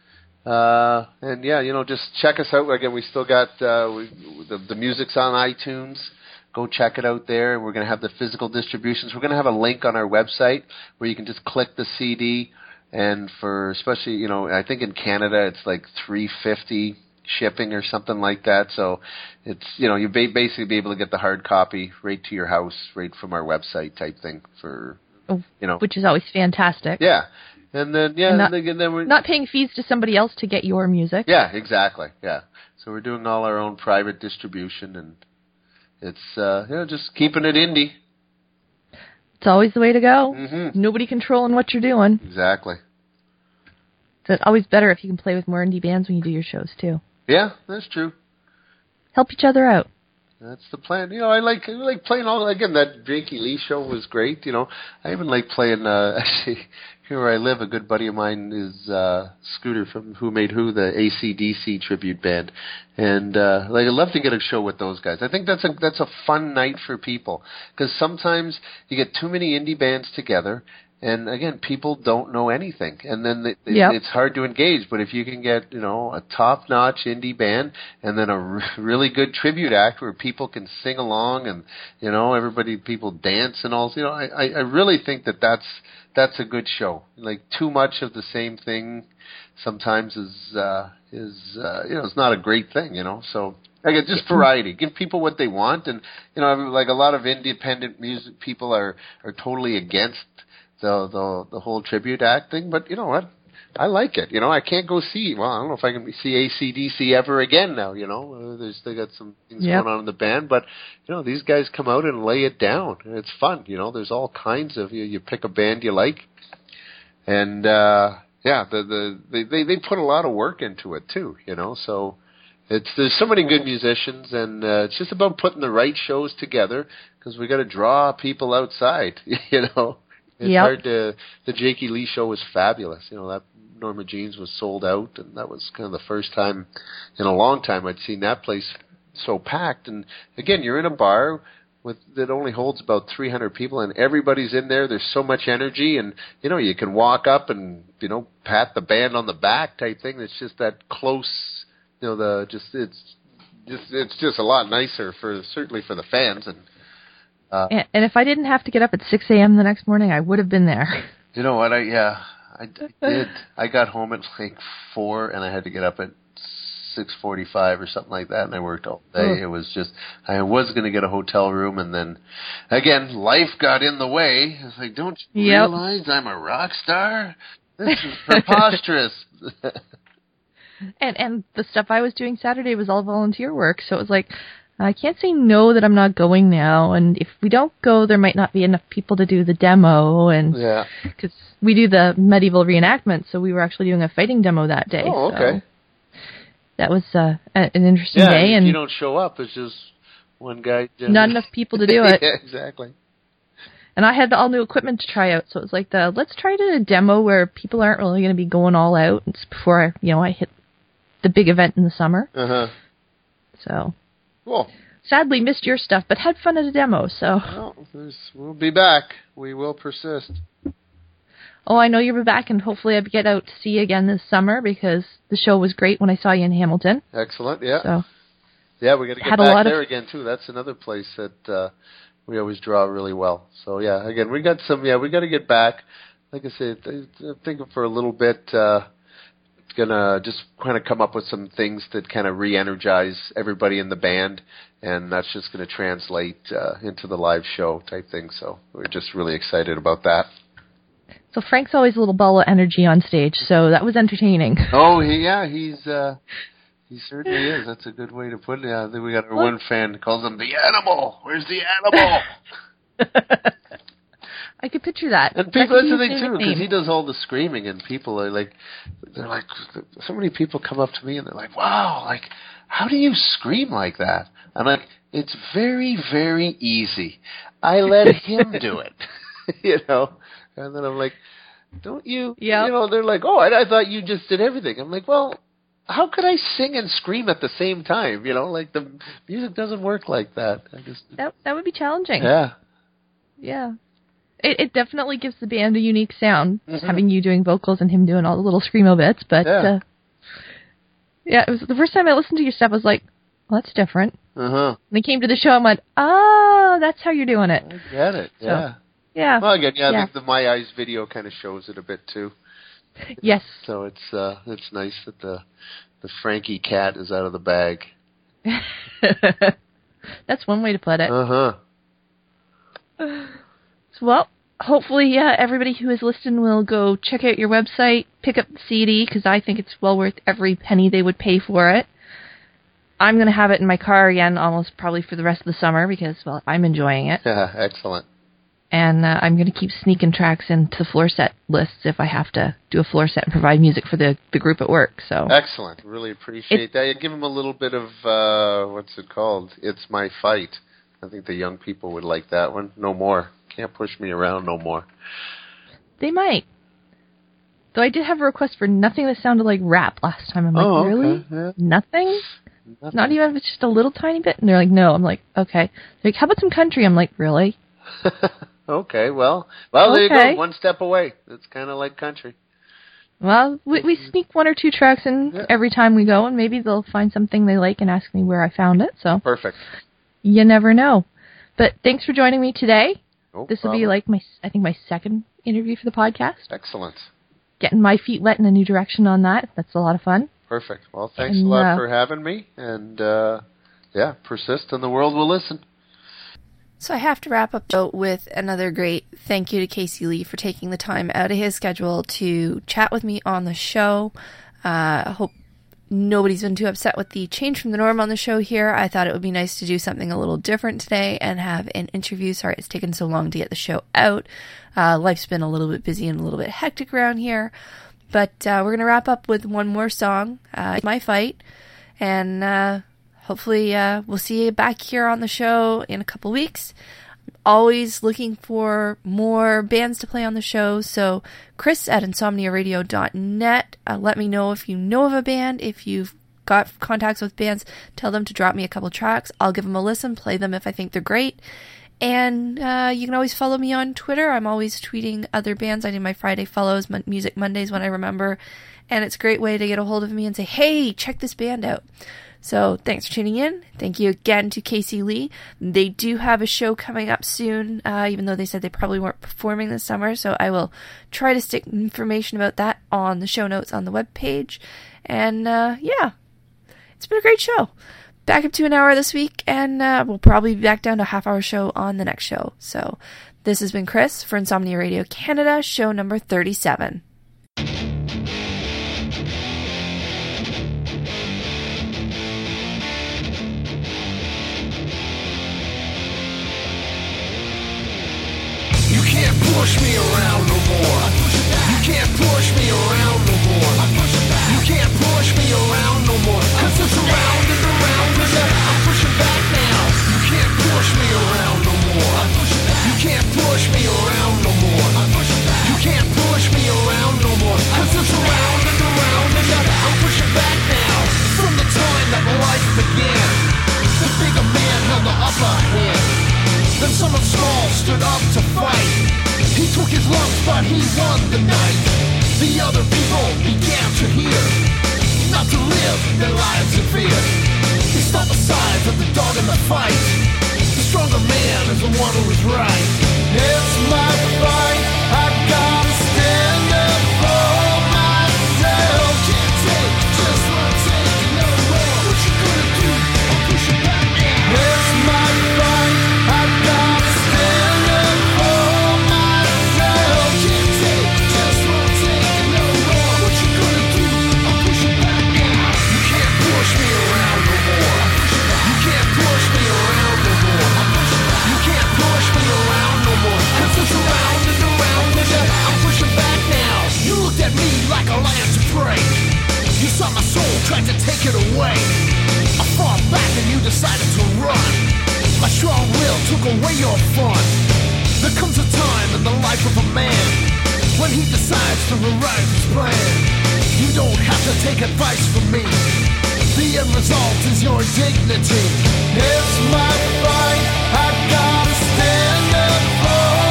[SPEAKER 3] And just check us out. Again, we still got the music's on iTunes. Go check it out there. We're going to have the physical distributions. We're going to have a link on our website where you can just click the CD. And for especially, I think in Canada it's like $3.50 shipping or something like that. So it's you basically be able to get the hard copy right to your house, right from our website type thing for
[SPEAKER 2] which is always fantastic.
[SPEAKER 3] Yeah. And then, then we're
[SPEAKER 2] not paying fees to somebody else to get your music.
[SPEAKER 3] Yeah, exactly. Yeah. So we're doing all our own private distribution, and it's, just keeping it indie.
[SPEAKER 2] It's always the way to go.
[SPEAKER 3] Mm-hmm.
[SPEAKER 2] Nobody controlling what you're doing.
[SPEAKER 3] Exactly.
[SPEAKER 2] So it's always better if you can play with more indie bands when you do your shows, too.
[SPEAKER 3] Yeah, that's true.
[SPEAKER 2] Help each other out.
[SPEAKER 3] That's the plan. I like playing all, again, that Jakey Lee show was great. I even like playing, actually, here where I live, a good buddy of mine is Scooter from Who Made Who, the AC/DC tribute band. And I'd love to get a show with those guys. I think that's a fun night for people, because sometimes you get too many indie bands together, and again, people don't know anything, and then it's hard to engage. But if you can get a top-notch indie band, and then a really good tribute act where people can sing along, and people dance and all, I really think that's a good show. Like, too much of the same thing sometimes is it's not a great thing. So again, just variety. Give people what they want, and like a lot of independent music people are totally against the whole tribute act thing, but you know what? I like it. I can't go see. Well, I don't know if I can see AC/DC ever again now. They got some things going on in the band, but these guys come out and lay it down, and it's fun. There's all kinds of you pick a band you like, and they put a lot of work into it too. So there's so many good musicians, and it's just about putting the right shows together, because we got to draw people outside. It's hard to. The Jakey Lee show was fabulous. That Norma Jean's was sold out, and that was kind of the first time in a long time I'd seen that place so packed. And again, you're in a bar that only holds about 300 people, and everybody's in there. There's so much energy, and you can walk up and pat the band on the back type thing. It's just that close. It's just a lot nicer certainly for the fans.
[SPEAKER 2] And if I didn't have to get up at 6 a.m. the next morning, I would have been there.
[SPEAKER 3] You know what? I did. I got home at like 4, and I had to get up at 6:45 or something like that, and I worked all day. It was just, I was going to get a hotel room, and then, again, life got in the way. I was like, don't you realize I'm a rock star? This is preposterous.
[SPEAKER 2] And the stuff I was doing Saturday was all volunteer work, so it was like, I can't say no that I'm not going now, and if we don't go, there might not be enough people to do the demo, and because we do the medieval reenactment, so we were actually doing a fighting demo that day.
[SPEAKER 3] Oh, okay.
[SPEAKER 2] So that was an interesting day.
[SPEAKER 3] And
[SPEAKER 2] if
[SPEAKER 3] you don't show up, it's just one guy.
[SPEAKER 2] Not enough people to do it.
[SPEAKER 3] Yeah, exactly.
[SPEAKER 2] And I had all new equipment to try out, so it was like let's try to a demo where people aren't really going to be going all out before I hit the big event in the summer. So.
[SPEAKER 3] Cool.
[SPEAKER 2] Sadly missed your stuff, but had fun at a demo, so.
[SPEAKER 3] Well, we'll be back. We will persist.
[SPEAKER 2] Oh, I know you'll be back, and hopefully I get out to see you again this summer because the show was great when I saw you in Hamilton.
[SPEAKER 3] Excellent, yeah.
[SPEAKER 2] So
[SPEAKER 3] yeah, we got to get
[SPEAKER 2] had a
[SPEAKER 3] back
[SPEAKER 2] lot
[SPEAKER 3] there
[SPEAKER 2] of-
[SPEAKER 3] again, too. That's another place that we always draw really well. So, yeah, again, we got to get back. Like I said, I'm thinking for a little bit, it's going to just kind of come up with some things that kind of re-energize everybody in the band, and that's just going to translate into the live show type thing. So we're just really excited about that.
[SPEAKER 2] So Frank's always a little ball of energy on stage, so that was entertaining.
[SPEAKER 3] Oh, he certainly is. That's a good way to put it. Yeah, then we got our one fan that calls him the animal. Where's the animal?
[SPEAKER 2] I could picture that.
[SPEAKER 3] And people, that's the
[SPEAKER 2] That could
[SPEAKER 3] thing
[SPEAKER 2] be his
[SPEAKER 3] too,
[SPEAKER 2] favorite
[SPEAKER 3] because he
[SPEAKER 2] name.
[SPEAKER 3] does all the screaming, and people are like, so many people come up to me and they're like, wow, like, how do you scream like that? I'm like, it's very, very easy. I let him do it, you know. And then I'm like, don't you?
[SPEAKER 2] Yep.
[SPEAKER 3] You know, they're like, oh, I thought you just did everything. I'm like, well, how could I sing and scream at the same time? You know, like the music doesn't work like that. I just
[SPEAKER 2] That would be challenging.
[SPEAKER 3] yeah.
[SPEAKER 2] Yeah. It definitely gives the band a unique sound, having you doing vocals and him doing all the little screamo bits. But
[SPEAKER 3] Yeah.
[SPEAKER 2] it was the first time I listened to your stuff. I was like, well, that's different.
[SPEAKER 3] Uh-huh.
[SPEAKER 2] And they came to the show and went, oh, that's how you're doing it.
[SPEAKER 3] I get it.
[SPEAKER 2] So,
[SPEAKER 3] Yeah.
[SPEAKER 2] Yeah.
[SPEAKER 3] Well, again, I
[SPEAKER 2] Yeah.
[SPEAKER 3] think the My Eyes video kind of shows it a bit too.
[SPEAKER 2] Yes.
[SPEAKER 3] So it's nice that the Frankie cat is out of the bag.
[SPEAKER 2] That's one way to put it.
[SPEAKER 3] Uh-huh.
[SPEAKER 2] Well, hopefully everybody who is listening will go check out your website, pick up the CD, because I think it's well worth every penny they would pay for it. I'm going to have it in my car again almost probably for the rest of the summer because, well, I'm enjoying it.
[SPEAKER 3] Yeah, excellent.
[SPEAKER 2] And I'm going to keep sneaking tracks into floor set lists if I have to do a floor set and provide music for the group at work. So
[SPEAKER 3] Excellent. Really appreciate that. Give them a little bit of, what's it called? It's My Fight. I think the young people would like that one. No more. Can't push me around no more.
[SPEAKER 2] They might. Though I did have a request for nothing that sounded like rap last time. I'm like,
[SPEAKER 3] Oh, okay.
[SPEAKER 2] really?
[SPEAKER 3] Yeah.
[SPEAKER 2] Nothing?
[SPEAKER 3] Nothing.
[SPEAKER 2] Not even if it's just a little tiny bit? And they're like, no. I'm like, okay. They're like, how about some country? I'm like, really?
[SPEAKER 3] Okay, well, there you
[SPEAKER 2] Okay.
[SPEAKER 3] go. One step away. It's kind of like country.
[SPEAKER 2] Well, we sneak one or two tracks in every time we go, and maybe they'll find something they like and ask me where I found it. So
[SPEAKER 3] Perfect.
[SPEAKER 2] you never know. But thanks for joining me today.
[SPEAKER 3] No
[SPEAKER 2] This will
[SPEAKER 3] problem.
[SPEAKER 2] be like my second interview for the podcast.
[SPEAKER 3] Excellent.
[SPEAKER 2] Getting my feet wet in a new direction on that. That's a lot of fun.
[SPEAKER 3] Perfect. Well, thanks a
[SPEAKER 2] And,
[SPEAKER 3] lot for having me. And, persist and the world will listen.
[SPEAKER 4] So I have to wrap up though with another great thank you to Casey Lee for taking the time out of his schedule to chat with me on the show. I hope nobody's been too upset with the change from the norm on the show here. I thought it would be nice to do something a little different today and have an interview. Sorry it's taken so long to get the show out. Life's been a little bit busy and a little bit hectic around here. But we're going to wrap up with one more song, My Fight. And hopefully we'll see you back here on the show in a couple weeks. Always looking for more bands to play on the show. So Chris at insomniaradio.net. Let me know if you know of a band. If you've got contacts with bands, tell them to drop me a couple tracks. I'll give them a listen, play them if I think they're great. And you can always follow me on Twitter. I'm always tweeting other bands. I do my Friday follows, Music Mondays when I remember. And it's a great way to get a hold of me and say, hey, check this band out. So thanks for tuning in. Thank you again to Casey Lee. They do have a show coming up soon, even though they said they probably weren't performing this summer. So I will try to stick information about that on the show notes on the webpage. And it's been a great show. Back up to an hour this week, and we'll probably be back down to a half-hour show on the next show. So this has been Chris for Insomnia Radio Canada, show number 37.
[SPEAKER 1] You can't push me around no more. You can't push me around no more. You can't push me around no more. Cause it's around and around and I'm pushing back now. You can't push me around no more. You can't push me around no more. You can't push me around no more. Cause it's around and around and I'm pushing back now. From the time that life began, the bigger man held the upper hand. Then someone small stood up to fight. He took his lumps, but he won
[SPEAKER 5] the night, the other people began to hear, not to live their lives in fear. It's not the size of the dog in the fight. The stronger man is the one who is right. It's my fight, I've gotta stand up for myself. Can't take just one take, no more. What you gonna do? I'll push it back now. It's my fight, I've gotta stand up for myself. Can't take just one take, no more. What you gonna do? I'll push it back now. You can't push me around no more. You can't push me around no more. You can't push me around no more. 'Cause it's around and around and I'm pushing back now. You looked at me like a lion to prey. You saw my soul, tried to take it away. I fought back and you decided to run. My strong will took away your fun. There comes a time in the life of a man when he decides to rewrite his plan. You don't have to take advice from me. The end result is your dignity. It's my fight, I've gotta stand up for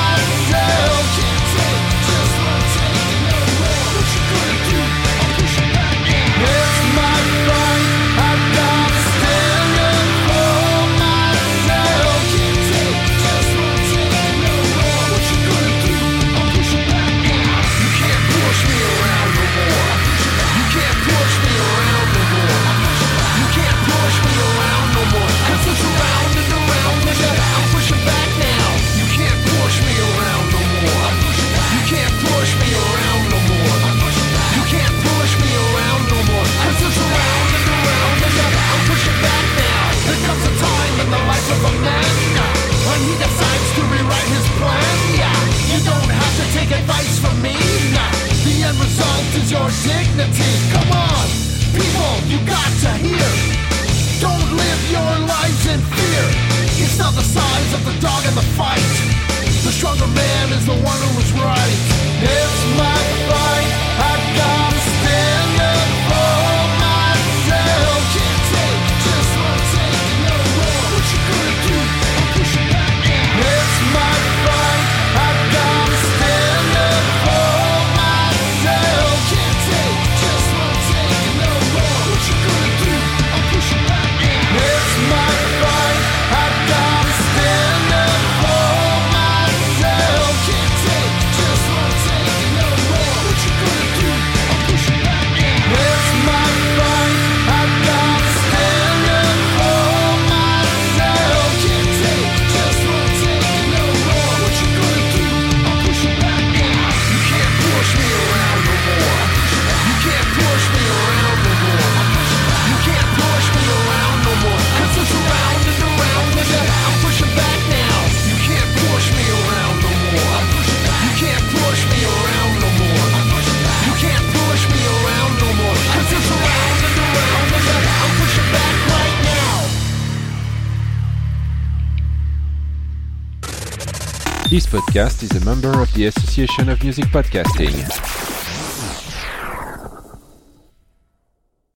[SPEAKER 5] myself. Can't take just one take, no more. What you gonna do? I'll push it back now. It's my fight, I've gotta stand up for myself. Can't take just one take, no more. What you gonna do? I'll push it back now. You can't push me around no more. You can't push me around no more. You can't push me around no more. 'Cause it's around and around and I'm pushing back now. You can't push me around no more. You can't push me around no more. You can't push me around no more. 'Cause it's around and around and I'm pushing back now. There comes a time in the life of a man when he decides to rewrite his plan. Yeah, you don't have to take advice from me. The end result is your dignity. Come on, people, you got to hear. Don't live your lives in fear. It's not the size of the dog in the fight. The stronger man is the one who is right. It's my fight, I've gotta stand up for myself. Can't take just one take, no more. What you gonna do? I'll push it back now. It's my fight, I've gotta stand up for myself. Can't take just one take, no more. What you gonna do? I'll push it back now. It's my fight, I've gotta stand up for myself. Can't take just one take, no more. What you gonna do? I'll push it back now. It's my fight, I've gotta stand up for myself. Can't take just one take, no more. What you gonna do? I'll push it back now. You can't push me around no more. You can't push me around no more. You can't push me around no more. 'Cause it's around and around and I'm pushing back now. You can't push me around no more. You can't push me around no more. You can't push me around no more. 'Cause it's around and around and I'm pushing back right now.
[SPEAKER 6] This podcast is a member of the Association of Music Podcasting.